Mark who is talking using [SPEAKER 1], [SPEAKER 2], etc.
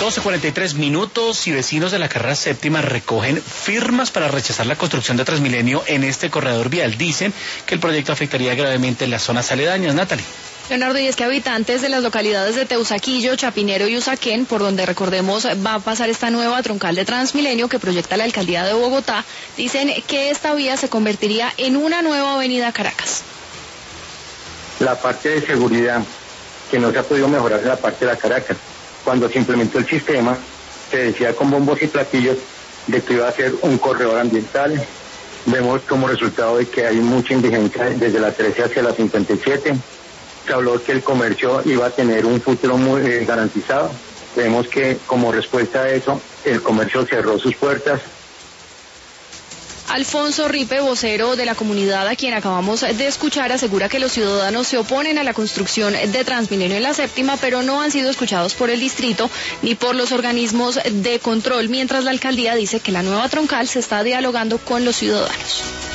[SPEAKER 1] 12:43 y vecinos de la carrera séptima recogen firmas para rechazar la construcción de Transmilenio en este corredor vial. Dicen que el proyecto afectaría gravemente las zonas aledañas. Natalie.
[SPEAKER 2] Leonardo, y es que habitantes de las localidades de Teusaquillo, Chapinero y Usaquén, por donde recordemos va a pasar esta nueva troncal de Transmilenio que proyecta la alcaldía de Bogotá, dicen que esta vía se convertiría en una nueva avenida Caracas.
[SPEAKER 3] La parte de seguridad que no se ha podido mejorar en la parte de la Caracas. Cuando se implementó el sistema, se decía con bombos y platillos de que iba a ser un corredor ambiental. Vemos como resultado de que hay mucha indigencia desde la 13 hacia la 57. Se habló que el comercio iba a tener un futuro muy garantizado. Vemos que como respuesta a eso, el comercio cerró sus puertas.
[SPEAKER 2] Alfonso Ripe, vocero de la comunidad a quien acabamos de escuchar, asegura que los ciudadanos se oponen a la construcción de Transmilenio en la séptima, pero no han sido escuchados por el distrito ni por los organismos de control, mientras la alcaldía dice que la nueva troncal se está dialogando con los ciudadanos.